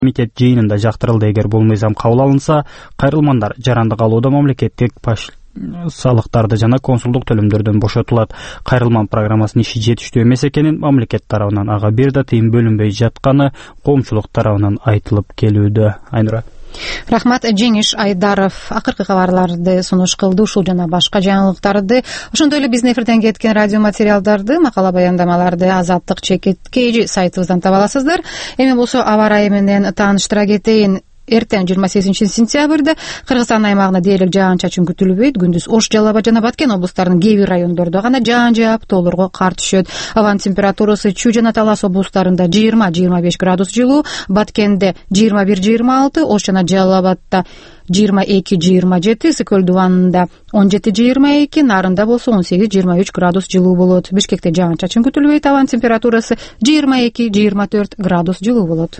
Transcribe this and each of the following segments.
Комитет жыйынында жактырылды. Эгер бул мыйзам кабыл алынса, кайрылмандар жарандык алууда мамлекеттик салыктарды жана консулдук төлөмдөрдөн бошотулат. Кайрылман программасынын иши жетиштүү эмес экенин, мамлекет тарабынан ага бир да тыйын бөлүнбөй жатканы коомчулук тарабынан айтылып келүүдө. Айнура. Рахмат. Жеңиш Айдаров акыркы кабарларды сунуш кылды. Ушул жана башка жаңылыктарды, ошондой эле биздин эфирден кеткен радио материалдарды, макала баяндамаларды Азаттык чекиткей сайтыбыздан таба аласыздар. Эми болсо аба ырайы менен тааныштыра кетейин. Эртең 28 сентябрда Кыргызстан аймагына дээрлик жаан-чачын күтүлбөйт. Күндүз Ош, Жалал Абад жана Баткен облустарынын кээ бир райондордо гана жаан жаап, тоолорго кар түшөт. Абанын температурасы Чүй жана Талас облустарында 20-25 градус жылуу, Баткенде 21-26, Ош жана Жалал Абадта 22-27, Сыкөл дубанында 17-22, Нарында болсо 18-23 градус жылуу болот. Бишкекте жаан-чачын күтүлбөйт. Абанын температурасы 22-24 градус жылуу болот.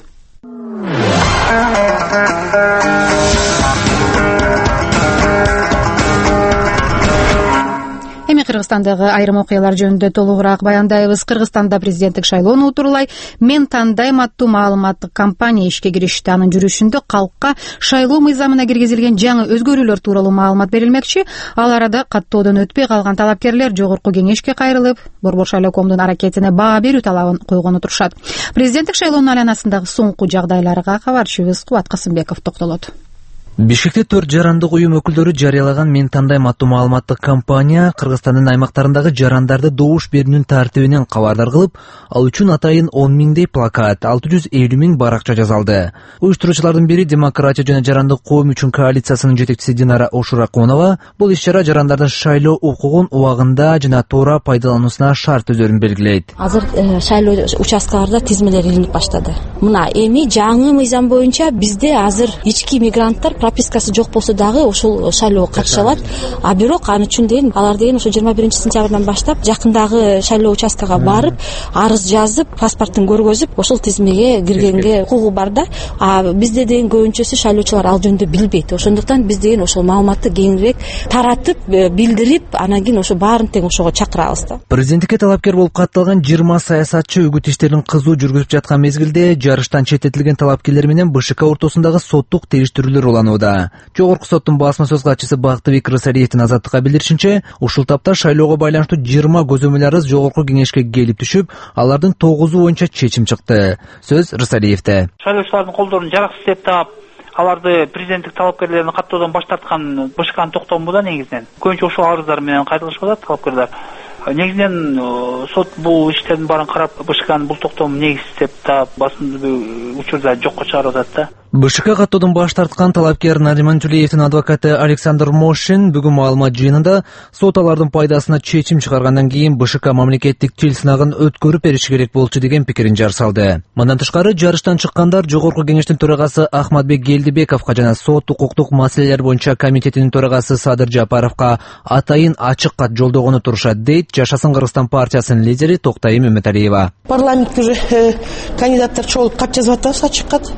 Эми Кыргызстандагы айрым окуялар жөнүндө толугураак баяндайбыз. Кыргызстанда президенттик шайлоону утурлай «Мен тандайм» аттуу маалыматтык компания ишке киришти. Анын жүрүшүндө калкка шайлоо мыйзамына киргизилген жаңы өзгөрүүлөр тууралуу маалымат берилмекчи. Ал арада каттоодон өтпөй калган талапкерлер Жогорку кеңешке кайрылып, Борбор шайлоо комдун аракетине баа берүү талабын койгону турушат. Президенттик шайлоонун айланасындагы соңку жагдайларга кабарчыбыз Кубат Касымбеков токтолот. Бишкекте 4 жарандык уюм өкүлдөрү жарыялаган «Мен тандайм» аттуу маалыматтык компания Кыргызстандын аймактарындагы жарандарды добуш берүүнүн тартибинен кабардар кылып, ал үчүн атайын 10 миңдей плакат, 650 миң баракча жазалды. Уюштуруучулардын бири Демократия жана жарандык коом үчүн коалициясынын жетекчиси Динара Ошураконова бул иш-чара жарандардын шайлоо укугун убагында жана туура пайдалануусуна шарт өзөрүн белгилейт. Азыр шайлоо участкаларда тизмелер илинип баштады. Мына эми жаңы мыйзам боюнча бизде азыр ички мигранттар пропискасы жок болсо дагы ушул шайлоого катыша алат. А бирок ал үчүн алар деген ошо 21 сентябрдан баштап жакындагы шайлоо участкага барып, арыз жазып, паспортун көргөзүп, ошол тизмеге киргенге укугу бар да. А бизде деген көбүнчөсү шайлоочулар ал жөнүндө билбейт. Ошондуктан биз деген ошол маалыматты кеңирээк таратып, билдирип, анан кийин ошо баарын тең ошого чакырабыз да. Президенттикке талапкер болуп катталган 20 саясатчы үгүт иштерин кызуу жүргүзүп жаткан мезгилде жарыштан четтетилген талапкерлер менен БШК ортосундагы соттук териштирүүлөр уланууда. Жогорку соттун басма сөз катчысы Бактыбек Рысалиевдин Азаттыкка билдиришинче, ушул тапта шайлоого байланыштуу 20 көзөмөл арыз Жогорку кеңешке келип түшүп, алардын 9 боюнча чечим чыкты. Сөз Рысалиевде. Шайлоочулардын колдорун жараксыз деп таап, аларды президенттик талапкерлерин каттоодон баш тарткан БШКнын токтому да негизинен. Көбүнчө ошол арыздар менен кайрылышып атат талапкерлер. Негизинен сот бул иштердин баарын карап, БШКнын бул токтому негизсиз деп таап, басымдуу учурда жокко чыгарып атат да. БШК каттоодон баш тарткан талапкер Нариман Тулеевдин адвокаты Александр Мошин бүгүн маалымат жыйынында сот алардын пайдасына чечим чыгаргандан кийин БШК мамлекеттик тил сынагын өткөрүп бериши керек болчу деген пикирин жар салды. Мындан тышкары жарыштан чыккандар Жогорку кеңештин төрагасы Ахматбек Гелдибековго жана сот укуктук маселелер боюнча комитетинин төрагасы Садыр Жапаровго атайын ачык кат жолдогону турушат, дейт Жашасын Кыргызстан партиясынын лидери Токтай Мөмөталиева. Парламентке уже кандидаттар чогулуп кат жазып атабыз, ачык кат.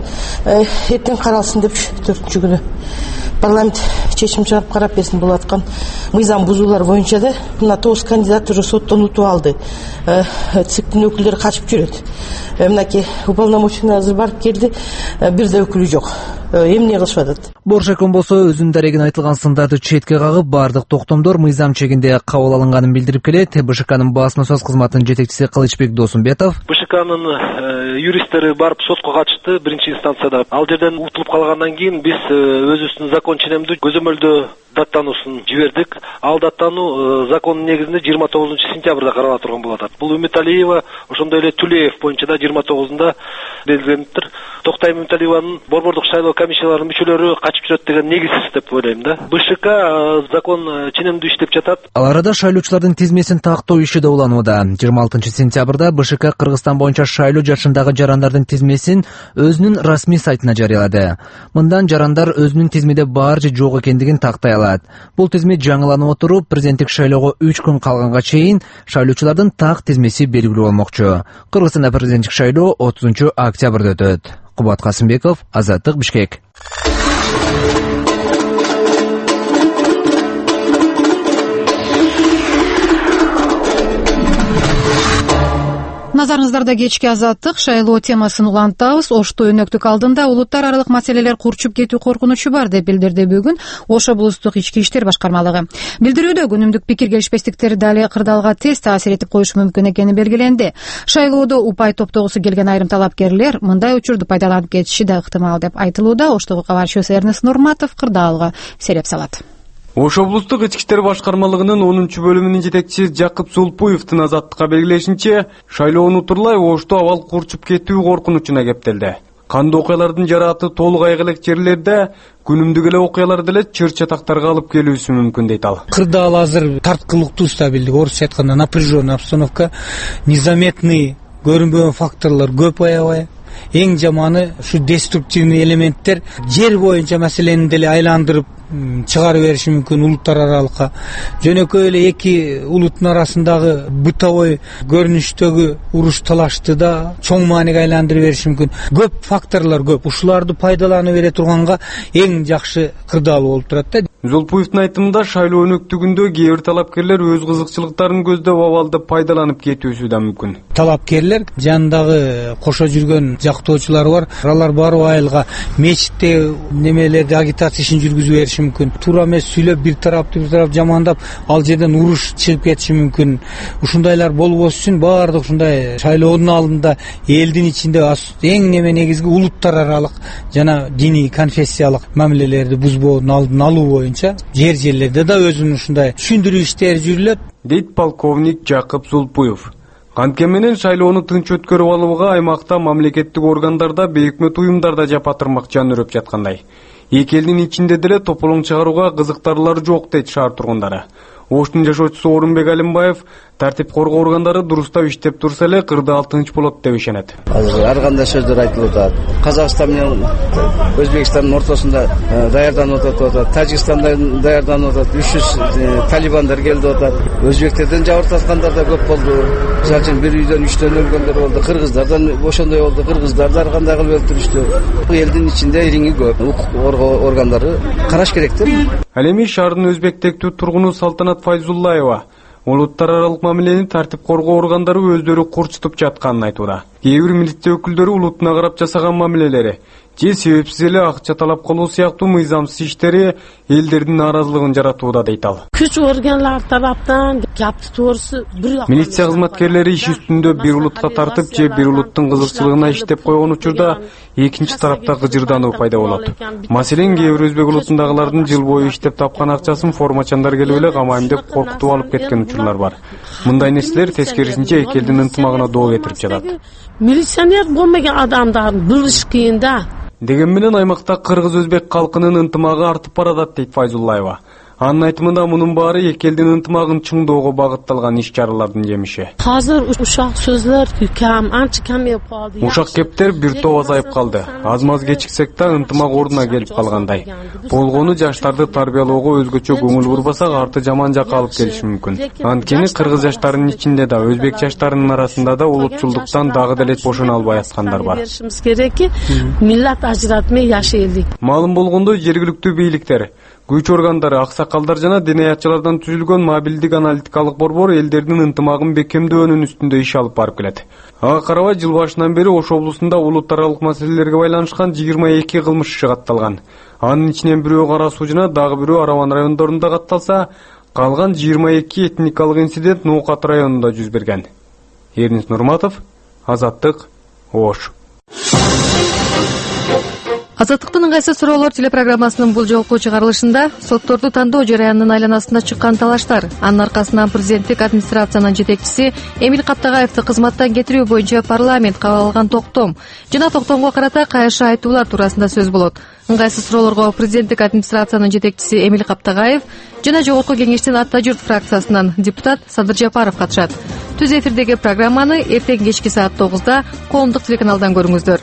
Эртең каралсын деп 4-чү күнү парламент чечим чыгарып карап берсин болуп аткан мыйзам бузуулар боюнча да мына 9 кандидат уже соттон утуп алды. ЦИКтин өкүлдөрү качып жүрөт. Мынакей уполномоченный азыр барып келди, бир да өкүлү жок. Эмне кылышып атат? Боршекон болсо өзүнүн дарегин айтылган сындарды четке кагып, бардык токтомдор мыйзам чегинде кабыл алынганын билдирип келет. БШКнын басма сөз кызматынын жетекчиси Кылычбек Досумбетов. БШКнын юристтери барып сотко катышты биринчи инстанцияда. Ал жерден утулуп калгандан кийин биз өзүбүздүн закон ченемдүү көзөмөлдөө даттануусун жибердик. Ал даттануу закондун негизинде 29 сентябрда карала турган болот. Бул Үмүталиева, ошондой эле Тулеев боюнча да 29-да белгилениптир. Токтай Үмүталиеванын борбордук шайлоо комиссияларынын мүчөлөрү качып жүрөт деген негизсиз деп ойлойм да. БШК закон ченемдүү иштеп жатат. Ал арада шайлоочулардын тизмесин тактоо иши да уланууда. 26 сентябрда БШК Кыргызстан боюнча шайлоо жашындагы жарандардын тизмесин өзүнүн расмий сайтына жарыялады. Мындан жарандар өзүнүн тизмеде бар же жок экендигин тактай алат. Бул тизме жаңыланып отуруп, президенттик шайлоого 3 күн калганга чейин шайлоочулардын так тизмеси белгилүү болмокчу. Кыргызстанда президенттик шайлоо 30 октябрда өтөт. Кубат Касымбеков, Азаттык, Бишкек. Назарыңыздарда кечки азаттык шайлоо темасын улантабыз. Ошто өнөктүк алдында улуттар аралык маселелер курчуп кетүү коркунучу бар деп билдирди бүгүн Ош облустук ички иштер башкармалыгы. Билдирүүдө күнүмдүк пикир келишпестиктер дали кырдаалга тез таасир этип коюшу мүмкүн экени белгиленди. Шайлоодо упай топтогусу келген айрым талапкерлер мындай учурду пайдаланып кетиши да ыктымал деп айтылууда. Оштогу кабарчысы Эрнест Нурматов кырдаалга сереп салат. Ош облустук ички иштер башкармалыгынын 10 бөлүмүнүн жетекчиси Жакып Зулпуевдин азаттыкка белгилешинче, шайлоону утурлай Ошто абал курчуп кетүү коркунучуна кептелди. Кандуу окуялардын жарааты толук айгылек жерлерде күнүмдүк эле окуялар деле чыр-чатактарга алып келүүсү мүмкүн дейт ал. Кырдаал азыр тарткылыктуу стабилдик, орусча айтканда напряженная обстановка, незаметный көрүнбөгөн факторлор көп аябай. Эң жаманы ушу деструктивный элементтер жер боюнча маселени деле айландырып чыгарып бериши мүмкүн улуттар аралыкка. Жөнөкөй эле эки улуттун арасындагы бытовой көрүнүштөгү уруш талашты да чоң мааниге айландырып бериши мүмкүн. Көп факторлор көп. Ушуларды пайдалана бере турганга эң жакшы кырдаал болуп турат да. Зулпуевдин айтымында шайлоо өнөктүгүндө кээ бир талапкерлер өз кызыкчылыктарын көздөп абалды пайдаланып кетүүсү да мүмкүн. Талапкерлер жанындагы кошо жүргөн жактоочулар бар. Алар барып айылга мечитте немелерди агитация ишин жүргүзүп бериши мүмкүн. Туура эмес сүйлөп бир тарапты жамандап, ал жерден уруш чыгып кетиши мүмкүн. Ушундайлар болбош үчүн баардык ушундай шайлоонун алдында элдин ичинде эң негизги улуттар аралык жана диний конфессиялык мамилелерди бузбоонун алдын алуу боюнча жерлерде да өзүнүн ушундай түшүндүрүү иштери жүрүлөт, дейт полковник Жакып Зулпуев. Кантке менен шайлоону тынч өткөрүп алууга аймакта мамлекеттик органдарда, бейөкмөт уюмдарда жапатырмак жан өрөп жаткандай. Эки элдин ичинде деле тополоң чыгарууга кызыктарлар жок дейт шаар тургундары. Оштун жашоочусу Орунбек Алимбаев тартип коргоо органдары дурустап иштеп турса эле кырдаал тынч болот деп ишенет. Азыр ар кандай сөздөр айтылып атат. Казакстан менен Өзбекстандын ортосунда даярданып атат, Тажикстандан даярданып атат, 300 талибандар келип атат. Өзбектерден жабыртаткандар да көп болду. Мисалы үчүн бир үйдөн 3төн өлгөндөр болду. Кыргыздардан ошондой болду. Кыргыздар ар кандай кылып өлтүрүштү. Элдин ичинде иреңи көп. Укук органдары караш керек деп. Ал эми шаардын өзбектектүү тургуну Салтанат Файзуллаева улуттар аралык мамилени тартип коргоо органдары өздөрү курчутуп жатканын айтууда. Кээ бир милиция өкүлдөрү улуттуна карап жасаган мамилелери же себепсиз эле акча талап кылуу сыяктуу мыйзамсыз иштери элдердин нааразылыгын жаратууда дейт ал. Күч органдар тараптан жапты туурусу милиция кызматкерлери иш үстүндө бир улутка тартып же бир улуттун кызыкчылыгына иштеп койгон учурда экинчи тарапта гыжырдануу пайда болот. Маселен, кээ бир өзбек улутундагылардын жыл бою иштеп тапкан акчасын формачандар келип эле камайм деп коркутуп алып кеткен учурлар бар. Мындай нерселер тескерисинче эки элдин ынтымагына доо кетирип жатат. Милиционер болмаган адамдардын билиш кыйын да. Деген менен аймакта кыргыз-өзбек калкынын ынтымагы артып барат дейт Файзуллаева. Анын айтымында мунун баары эки элдин ынтымагын чыңдоого багытталган иш-чаралардын жемиши. Азыр ушак сөздөр кам, анча кам болуп калды. Ушак кептер бир топ азайып калды. Аз-маз кечиксек да ынтымак ордуна келип калгандай. Болгону жаштарды тарбиялоого өзгөчө көңүл бурбасак, арты жаман жакка алып келиши мүмкүн. Анткени кыргыз жаштарынын ичинде да, өзбек жаштарынын арасында да улутчулдуктан дагы деле бошоно албай аткандар бар. Миллат ажыратмай жашайлык. Маалым болгондой, жергиликтүү бийликтер, күч органдары, аксакалдар жана денаятчылардан түзүлгөн мобилдик аналитикалык борбор элдердин ынтымагын бекемдөөнүн үстүндө иш алып барып келет. Ага карабай, жыл башынан бери Ош облусунда улуттар аралык маселелерге байланышкан 22 кылмыш иши катталган. Анын ичинен бирөө Кара Суу жана дагы бирөө Араван райондорунда катталса, калган 22 этникалык инцидент Ноокат районунда жүз берген. Эрнест Нурматов, Азаттык, Ош. Азаттыктын ыңгайсыз суроолор телепрограммасынын бул жолку чыгарылышында сотторду тандоо жараянынын айланасында чыккан талаштар, анын аркасынан президенттик администрациянын жетекчиси Эмил Каптагаевди кызматтан кетирүү боюнча парламент кабыл алган токтом жана токтомго карата кайшы айтуулар туурасында сөз болот. Ыңгайсыз суроолорго президенттик администрациянын жетекчиси Эмил Каптагаев жана Жогорку кеңештин Ата журт фракциясынан депутат Садыр Жапаров катышат. Түз эфирдеги программаны эртең кечки саат 9-да коомдук телеканалдан көрүңүздөр.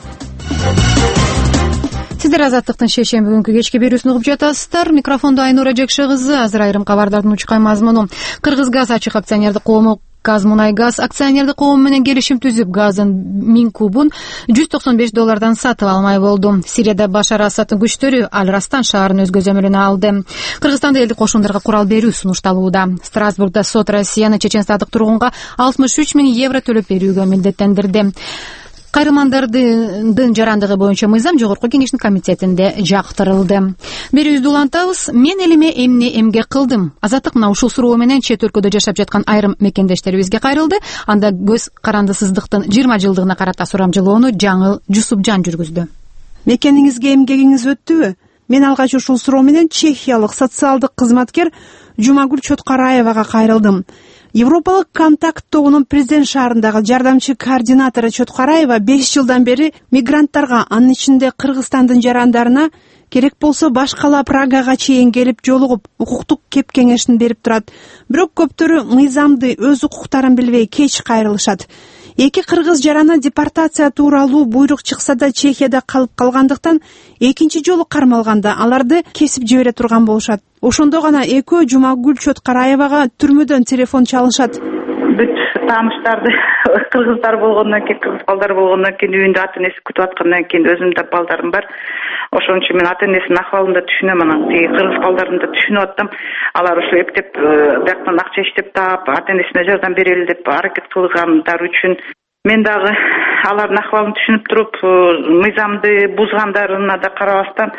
Сиздер Азаттыктын шейшемби күнкү кечки берүүсүн угуп жатасыздар. Микрофондо Айнура Жекше кызы. Азыр айрым кабардардын учкан мазмуну. Кыргызгаз ачык акционердик коому Казмунайгаз акционердик коом менен келишим түзүп, газдын 1000 кубун $195 сатып алмай болду. Сирияда Башар Асадтын күчтөрү Аль-Растан шаарын өз көзөмөлүнө алды. Кыргызстанда элдик кошундорго курал берүү сунушталууда. Страсбургда сот Россияны чеченстандык тургунга 63 000 евро төлөп берүүгө милдеттендирди. Кайрылмандардын жарандыгы боюнча мыйзам Жогорку Кеңештин комитетинде жактырылды. Берүүбүздү улантабыз. Мен элиме эмне эмгек кылдым? Азаттык мына ушул суроо менен чет өлкөдө жашап жаткан айрым мекендештерибизге кайрылды. Анда көз карандысыздыктын 20 жылдыгына карата сурамжылоону Жаңыл Жусупжан жүргүздү. Мекениңизге эмгегиңиз өттүбү? Мен алгач ушул суроо менен чехиялык социалдык кызматкер Жумагүл Чоткараевага кайрылдым. Европалык контакт тобунун президент шаарындагы жардамчы координатору Чоткараева 5 жылдан бери мигранттарга, анын ичинде Кыргызстандын жарандарына керек болсо башкала Прагага чейин келип жолугуп, укуктук кеп кеңешин берип турат. Бирок көптөрү мыйзамды, өз укуктарын билбей кеч кайрылышат. Эки кыргыз жараны депортация тууралуу буйрук чыкса да Чехияда калып калгандыктан экинчи жолу кармалганда аларды кесип жибере турган болушат. Ошондо гана экөө Жумагүл Чоткараевага түрмөдөн телефон чалышат. Бүт тааныштарды кыргыздар болгондон кийин, кыргыз балдар болгондон кийин үйүндө ата энеси күтүп аткандан кийин өзүмдүн да балдарым бар. Ошон үчүн мен ата энесинин акыбалын да түшүнөм, анан кыргыз балдарын да түшүнүп аттым. Алар ушул эптеп бияктан акча иштеп таап, ата энесине жардам берели деп аракет кылгандары үчүн мен дагы алардын акыбалын түшүнүп туруп, мыйзамды бузгандарына да карабастан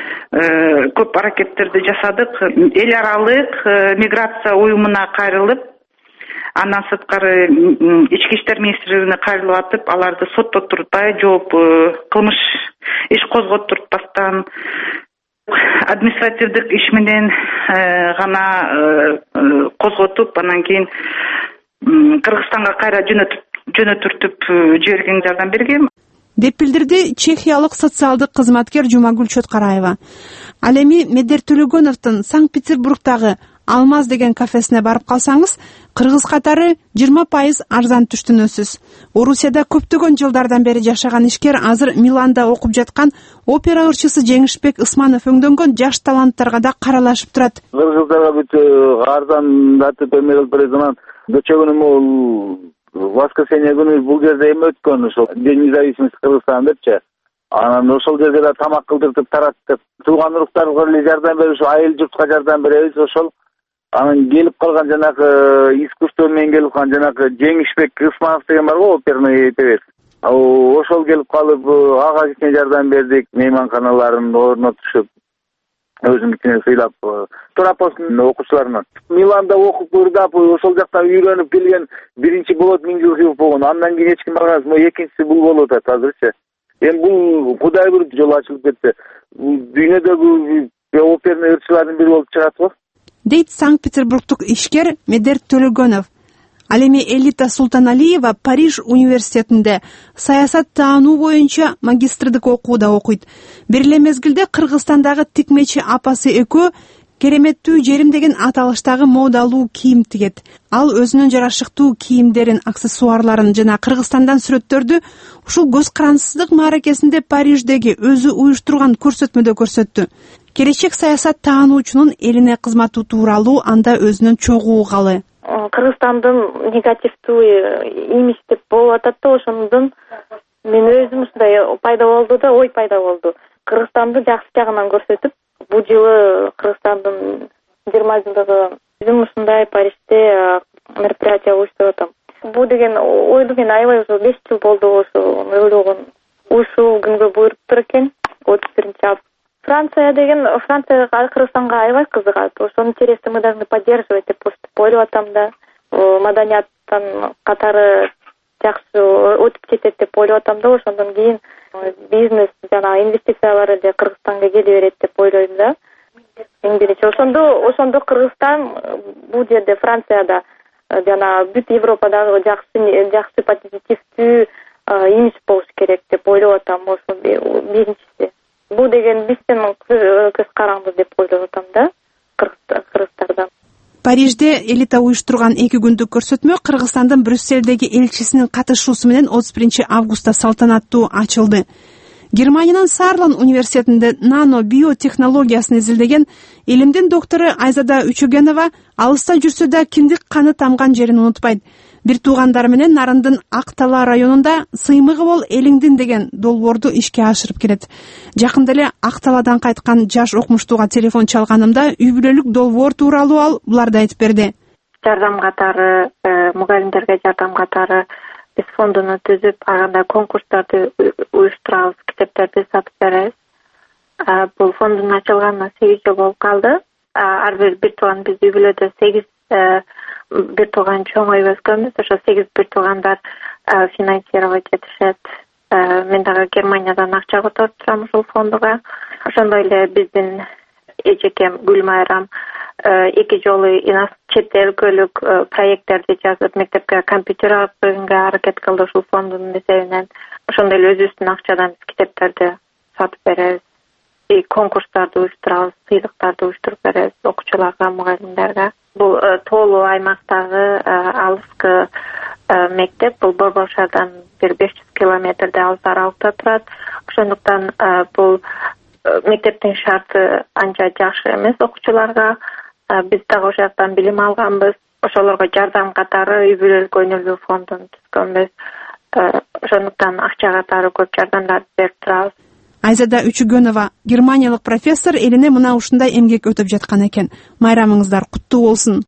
көп аракеттерди жасадык. Эл аралык миграция уюмуна кайрылып, андан сырткары ички иштер министрлигине кайрылып атып, аларды соттотурбай, жооп кылмыш иш козготтурбастан административдик иш менен гана козготуп, анан кийин Кыргызстанга кайра жөнөтүртүп жиберген, жардам берген деп билдирди чехиялык социалдык кызматкер Жумагүл Чоткараева. Ал эми Медер Төлөгөновдун Санкт-Петербургдагы Алмаз деген кафесине барып калсаңыз, кыргыз катары 20% арзан түштүнөсүз. Орусияда көптөгөн жылдардан бери жашаган ишкер азыр Миланда окуп жаткан опера ырчысы Жеңишбек Ысманов өңдөнгөн жаш таланттарга да каралашып турат. Кыргыздарга бүт арзандатып эмелеп берген, дочөгүнүм воскресенье күнү бул жерде эме өткөн, ошол День независимости Кыргызстана депчи. Анан ошол жерде да тамак кылдыртып тараттык. Тууган уруктарга жардам берип, айыл журтка жардам беребиз. Ошол анан келип калган жанагы искусство менен келип калган жанагы Жеңишбек Ысманов деген бар го, оперный певец. Ошол келип калып, ага кичине жардам бердик, мейманканаларын орнотушуп, өзүнүкүнө сыйлап, Турапостун окуучуларына. Миланда окуп ырдап, ошол жактан үйрөнүп келген биринчи болот Миңгилкулов болгон. Андан кийин эч ким барган, экинчиси бул болуп атат азырчы. Эми бул Кудай буйруп жол ачылып кетти. Дүйнөдөгү оперный ырчылардын бири болуп чыгат го. Дейт Санкт-Петербургтук ишкер Медер Төлөгөнов. Ал эми Элита Султаналиева Париж университетинде саясат таануу боюнча магистрдык окууда окуйт. Бир эле мезгилде Кыргызстандагы тикмечи апасы экөө кереметтүү жерим деген аталыштагы модалуу кийим тигет. Ал өзүнүн жарашыктуу кийимдерин, аксессуарларын жана Кыргызстандан сүрөттөрдү ушул көз карандысыздык мааракесинде Париждеги өзү уюштурган көрсөтмөдө көрсөттү. Келечек саясат таануучунун элине кызматы тууралуу анда өзүнүн чогуу калы. Кыргызстандын негативдүү имидж деп болуп атат да, ошондон мен өзүм ушундай пайда болду да, ой пайда болду. Кыргызстанды жакшы жагынан көрсөтүп, бул жылы Кыргызстандын 20 жылдыгы өзүм ушундай Парижде мероприятие уюштуруп атам. Бул деген ойду мен аябай ушу 5 жыл болду ушу ойлогон. Ушул күнгө буйруптур экен, 31-август. Франция Кыргызстанга аябай кызыгат. Ошонун интересин мы должны поддерживать деп ойлоп атам да. Маданияттан катары жакшы өтүп кетет деп ойлоп атам да. Ошондон кийин бизнес жана инвестициялар эле Кыргызстанга келе берет деп ойлойм да. Эң биринчи ошондо Кыргызстан бул жерде Францияда жана бүт Европадагы жакшы позитивдүү имидж болуш керек деп ойлоп атам. Ошо биринчиси. Бул деген биздин көз каранды деп ойлоп атам да, кыргыздардан. Парижде Элита уюштурган 2 күндүк көрсөтмө Кыргызстандын Брюсселдеги элчисинин катышуусу менен 31-августта салтанаттуу ачылды. Германиянын Сарлан университетинде нано биотехнологиясын изилдеген илимдин доктору Айзада Үчөгенова алыста жүрсө да киндик каны тамган жерин унутпайт. бир туугандары менен Нарындын Ак Талаа районунда Сыймыгы бол элиңдин деген долбоорду ишке ашырып келет. Жакында эле Ак Талаадан кайткан жаш окумуштууга телефон чалганымда үй бүлөлүк долбоор тууралуу ал буларды айтып берди. Жардам катары, мугалимдерге жардам катары биз фондуну түзүп, анда конкурстарды уюштурабыз, китептерди сатып беребиз. Бул фондун ачылганына 8 жыл болуп калды. Ар бир тууган биз үй бүлөдө 8 бир тууган чоңоюп өскөнбүз. Ошо 8 бир туугандар финансировать этишет. Мен дагы Германиядан акча которуп турам ушул фондуга. Ошондой эле биздин эжекем Гүлмайрам 2 жолу чет өлкөлүк проекттерди жазып, мектепке компьютер алып бергенге аракет кылды ушул фонддун эсебинен. Ошондой эле өзүбүздүн акчадан китептерди сатып беребиз. Конкурстарды уюштурабыз, сыйлыктарды уюштуруп беребиз окуучуларга, мугалимдерге. Бул тоолуу аймактагы алыскы мектеп, бул Борбор шаардан бир 500 километрде алыс аралыкта турат. Ошондуктан бул мектептин шарты анча жакшы эмес окуучуларга. Биз дагы ошол жактан билим алганбыз. Ошолорго жардам катары үй бүлөлүк өнүгүү фондун түзгөнбүз. Ошондуктан акча катары көп жардамдарды берип турабыз. Айзада Үчүгөнова, германиялык профессор, элине мына ушундай эмгек өтүп жаткан экен. Майрамыңыздар куттуу болсун.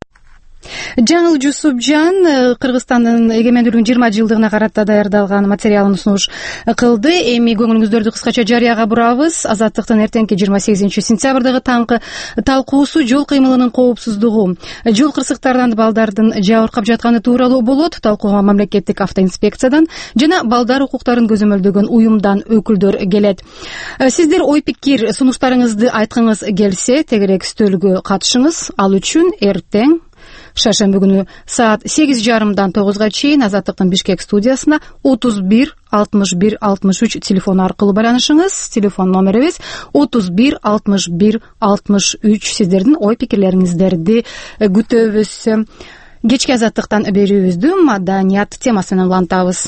Жаңыл Жусупжан Кыргызстандын эгемендүүлүгүнүн 20 жылдыгына карата даярдалган материалын сунуш кылды. Эми көңүлүңүздөрдү кыскача жарыяга бурабыз. Азаттыктын эртеңки 28-сентябрдагы таңкы талкуусу жол кыймылынын коопсуздугу. Жол кырсыктарынан балдардын жабыркап жатканы тууралуу болот. Талкууга мамлекеттик автоинспекциядан жана балдар укуктарын көзөмөлдөгөн уюмдан өкүлдөр келет. Сиздер ой пикир сунуштарыңызды айткыңыз келсе, тегерек стөлгө катышыңыз. Ал үчүн эртең шаршемби күнү саат 8:30дан 9га чейин Азаттыктын Бишкек студиясына 31 61 63 телефон аркылуу байланышыңыз. Телефон номерибиз 31 61 63. Сиздердин ой пикирлериңиздерди күтөбүз. Кечки Азаттыктан берүүбүздү маданият темасы менен улантабыз.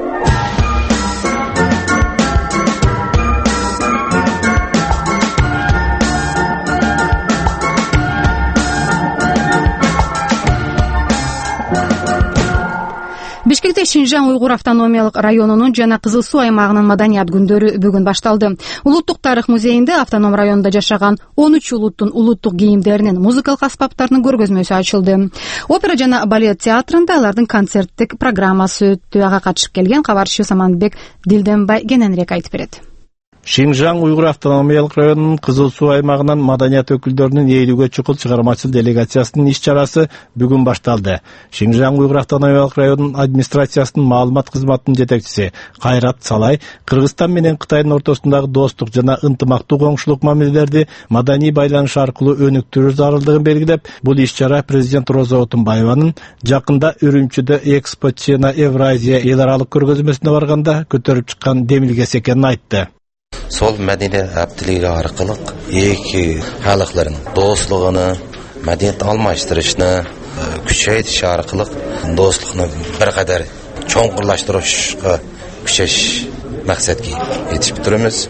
Бишкекте Шинжаң уйгур автономиялык районунун жана Кызыл Суу аймагынын маданият күндөрү бүгүн башталды. Улуттук тарых музейинде автоном районунда жашаган 13 улуттун улуттук кийимдеринин, музыкалык аспаптарынын көргөзмөсү ачылды. Опера жана балет театрында алардын концерттик программасы өттү. Ага катышып келген кабарчы Саманбек Дилденбай кененирээк айтып берет. Шинжаң уйгур автономиялык районунун Кызыл Суу аймагынан маданият өкүлдөрүнүн 50ге чукул чыгармачыл делегациясынын иш-чарасы бүгүн башталды. Шинжаң уйгур автономиялык районунун администрациясынын маалымат кызматынын жетекчиси Кайрат Салай Кыргызстан менен Кытайдын ортосундагы достук жана ынтымактуу коңшулук мамилелерди маданий байланыш аркылуу өнүктүрүү зарылдыгын белгилеп, бул иш-чара президент Роза Отунбаеванын жакында Үрүмчүдө Экспо Чена Евразия эл аралык көргөзмөсүнө барганда көтөрүп чыккан демилгеси экенин айтты. Сол мәдениет әптілігі арқылы екі халықларын достығыны, мәдениет алмаштырышыны күшейтіш арқылы достықны бір қадар чоңқырлаштырышқа күшеш мақсатқа етіп тұрмыз.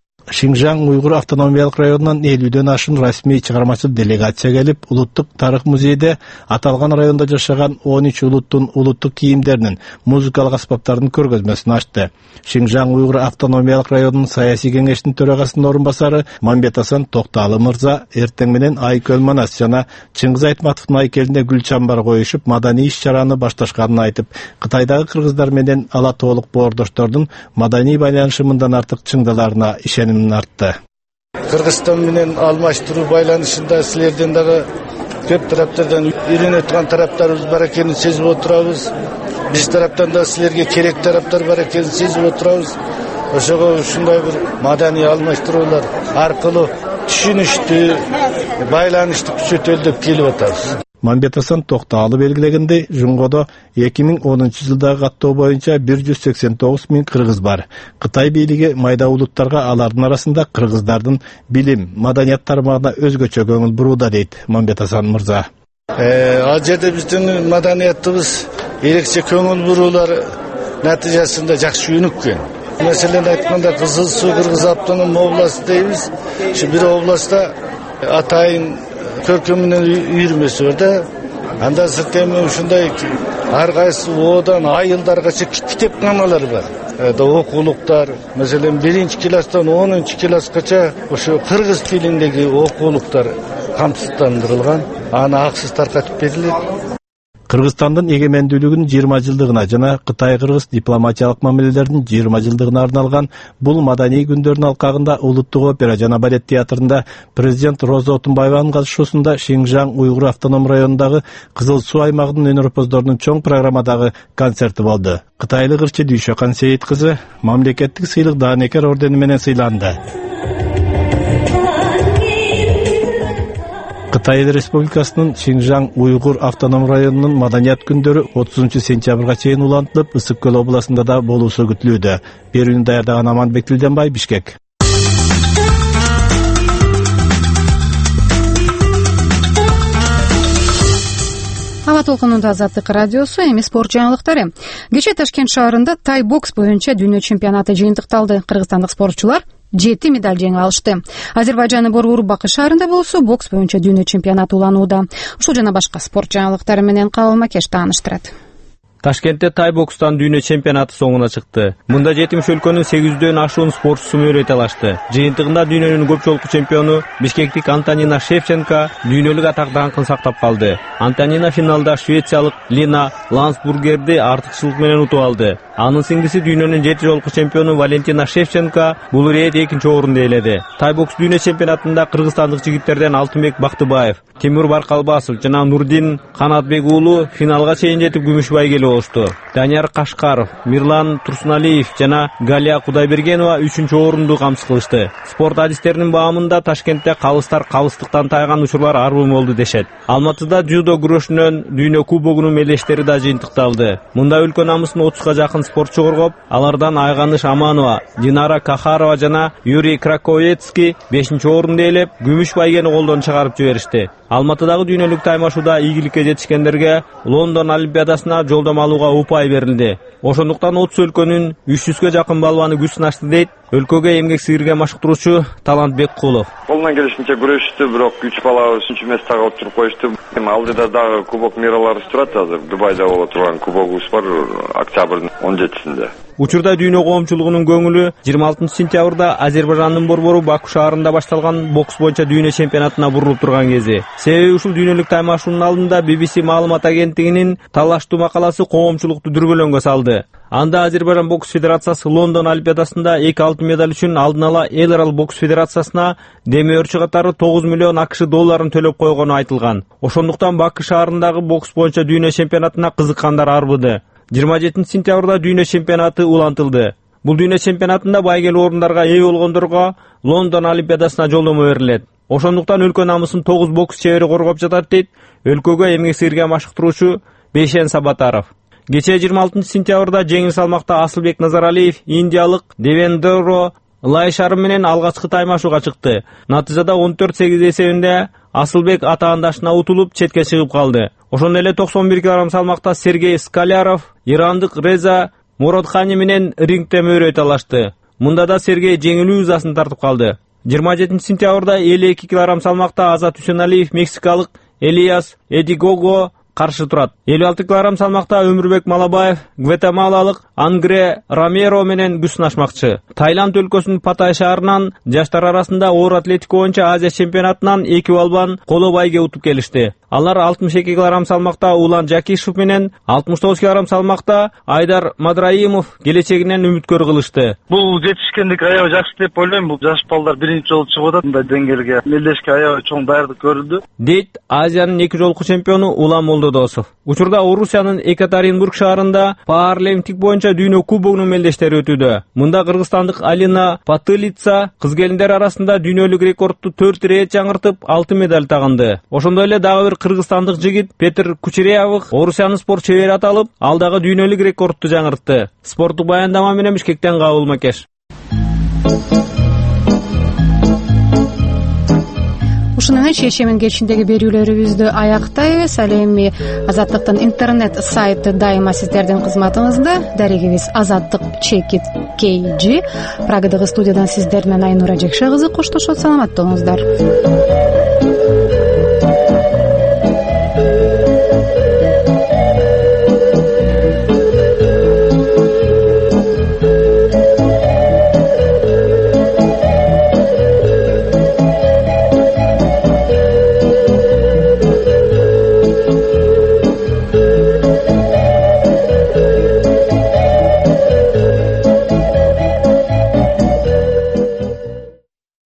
Шинжаң уйгур автономиялык районунан 50дөн ашын расмий чыгармачыл делегация келип, улуттук тарых музейде аталган районда жашаган 13 улуттун улуттук кийимдеринин, музыкалык аспаптарынын көргөзмөсүн ачты. Шинжаң уйгур автономиялык районунун саясий кеңешинин төрагасынын орун басары Мамбетасан Токталы мырза эртең менен Айкөл Манас жана Чыңгыз Айтматовдун айкелине гүл чамбар коюшуп, маданий иш-чараны башташканын айтып, Кытайдагы кыргыздар менен ала тоолук боордоштордун маданий байланышы мындан артык чыңдаларына ишеним артты. Кыргызстан менен алмаштыруу байланышында силерден дагы көп тараптардан үйрөнө турган тараптарыбыз бар экенин сезип отурабыз. Биз тараптан да силерге керек тараптар бар экенин сезип отурабыз. Ошого ушундай бир маданий алмаштыруулар аркылуу түшүнүштү, байланышты күчөтөлү деп келип атабыз. Мамбетасан Токталы белгилегендей, Жунгодо 2010 жылдагы каттоо боюнча 189 000 кыргыз бар. Кытай бийлиги майда улуттарга алардын арасында кыргыздардын билим, маданият тармагына өзгөчө көңүл бурууда дейт Мамбетасан мырза. Ал жерде биздин маданиятыбыз эрекче көңүл буруулар натыйжасында жакшы өнүккөн. Маселен айтканда Кызыл Суу Кыргыз автоном областы дейбиз. Бир областта атайын көркөмүнөн үйүрмөсү бар да, Андан сырт эми ушундай ар кайсы оодан айылдаргача китепканалар бар. Окуулуктар, маселен 1-класстан 10-класскача ошо кыргыз тилиндеги окуулуктар камсыздандырылган. Аны аксыз таркатып берилет. Кыргызстандын эгемендүүлүгүнүн 20 жылдыгына жана Кытай-Кыргыз дипломатиялык мамилелеринин 20 жылдыгына арналган бул маданий күндөрдүн алкагында Улуттук опера жана балет театрында президент Роза Отунбаеванын катышуусунда Шинжаң уйгур автоном районундагы Кызыл Суу аймагынын өнөрпоздорунун чоң программадагы концерти болду. Кытайлык ырчы Дүйшөкан Сейит кызы мамлекеттик сыйлык Даанекер ордени менен сыйланды. Кытай Республикасынын Шинжаң уйгур автоном районунун маданият күндөрү 30 сентябрга чейин улантылып, Ысык көл областында да болуусу күтүлүүдө. Берүүнү даярдаган Аманбек Тилденбай, Бишкек. Аба толкунунда Азаттык радиосу, эми спорт жаңылыктары. Кечээ Ташкент шаарында тай бокс боюнча дүйнө чемпионаты жыйынтыкталды. Кыргызстандык спортчулар 7 медаль жеңип алышты. Азербайжандын Борбор Бакы шаарында болсо бокс боюнча дүйнө чемпионаты уланууда. Ушул жана башка спорт жаңылыктары менен Кабыл Макеш тааныштырат. Ташкентте тай бокстан дүйнө чемпионаты соңуна чыкты. Мында 70 өлкөнүн 800дөн ашуун спортчусу мөөрөй талашты. Жыйынтыгында дүйнөнүн көп жолку чемпиону бишкектик Антонина Шевченко дүйнөлүк атак даңкын сактап калды. Антонина финалда швециялык Лина Лансбургерди артыкчылык менен утуп алды. Анын сиңдиси дүйнөнүн 7 жолку чемпиону Валентина Шевченко бул ирет 2-нчи орунду ээледи. Тай бокс дүйнө чемпионатында кыргызстандык жигиттерден Алтынбек Бактыбаев, Тимур Баркалбасов жана Нурдин Канатбек уулу финалга чейин жетип күмүш байгели болушту. Данияр Кашкаров, Мирлан Турсуналиев жана Галия Кудайбергенова 3-нчү орунду камсыз кылышты. Спорт адистеринин баамында Ташкентте калыстар калыстыктан тайган учурлар арбы болду дешет. Алматыда жудо күрөшүнөн дүйнө кубогунун мелештери да жыйынтыкталды. Мында өлкө намысын 30га жакын спортчу коргоп, алардан Айганыш Аманова, Динара Кахарова жана Юрий Краковецкий 5-нчи орунду ээлеп, күмүш байгени колдон чыгарып жиберишти. Алматыдагы дүйнөлүк таймашууда ийгиликке жетишкендерге Лондон Олимпиадасына жолдомо алууга упай берилди. Ошондуктан 30 өлкөнүн 300га жакын балбаны күч сынашты дейт өлкөгө эмгек сыйырга машыктыруучу Талантбек Кулов. Колунан келишинче күрөштү, бирок 3 балабыз 3-нчү местага отуруп коюшту. Алдыда дагы кубок мираларыбыз турат азыр. Дубайда боло турган кубогубуз бар октябрдын 17-синде. Учурда дүйнө коомчулугунун көңүлү 26 сентябрда Азербайжандын Борбору Баку шаарында башталган бокс боюнча дүйнө чемпионатына бурулуп турган кези. Себеби ушул дүйнөлүк таймашуунун алдында BBC маалымат агенттигинин талаштуу макаласы коомчулукту дүрбөлөңгө салды. Анда Азербайжан бокс федерациясы Лондон Олимпиадасында 2 алтын медаль үчүн алдын ала Элерал бокс федерациясына демөөрчү катары 9 миллион АКШ долларын төлөп койгону айтылган. Ошондуктан Баку шаарындагы бокс боюнча дүйнө чемпионатына кызыккандар арбыды. 27 сентябрда дүйнө чемпионаты улантылды. Бул дүйнө чемпионатында байгелүү орундарга ээ болгондорго Лондон Олимпиадасына жолдомо берилет. Ошондуктан өлкө намысын 9 бокс чебери коргоп жатат дейт өлкөгө эмгек сыйырга машыктыруучу Бейшен Сабатаров. Кечээ 26 сентябрда жеңил салмакта Асылбек Назаралиев индиялык Девендоро Лайшарым менен алгачкы таймашууга чыкты. Натыйжада 14-8 эсебинде Асылбек атаандашына утулуп четке чыгып калды. Ошондой эле 91 кг салмакта Сергей Скаляров ирандык Реза Муродхани менен рингте мөөрөй талашты. Мында да Сергей жеңилүү ызасын тартып калды. 27 сентябрда 52 кг салмакта Азат Үсеналиев мексикалык Элиас Эдигого каршы турат. 56 кг салмакта Өмүрбек Малабаев гватемалалык Ангре Ромеро менен күч сынашмакчы. Таиланд өлкөсүнүн Паттай шаарынан жаштар арасында оор атлетика боюнча Азия чемпионатынан 2 балбан коло байге утуп келишти. Алар 62 кг салмакта Улан Жакишев менен 69 кг салмакта Айдар Мадраимов келечегинен үмүткөр кылышты. Бул жетишкендик аябай жакшы деп ойлойм. Бул жаш балдар биринчи жолу чыгып атат. Мындай деңгээлге мелдешке аябай чоң даярдык көрүлдү. Дейт Азиянын 2 жолку чемпиону Улан Молдодосов. Учурда Орусиянын Екатеринбург шаарында паарлемтик боюнча дүйнө кубогунун мелдештери өтүүдө. Мында кыргызстандык Алина Патылица кыз келиндер арасында дүйнөлүк рекордду 4 ирет жаңыртып алтын медаль тагынды. Ошондой эле дагы бир кыргызстандык жигит Петр Кучерявых Орусиянын спорт чебери аталып, ал дагы дүйнөлүк рекордду жаңыртты. Спорттук баяндама менен Бишкектен Кабыл Макеш. Ушуну менен чечимин кечиндеги берүүлөрүбүздү аяктайбыз. Ал эми Азаттыктын интернет сайты дайыма сиздердин кызматыңызда. Дарегибиз Азаттык Чекит KG. Прагадагы студиядан сиздер менен Айнура Жекше кызы коштошот. Саламатта болуңуздар.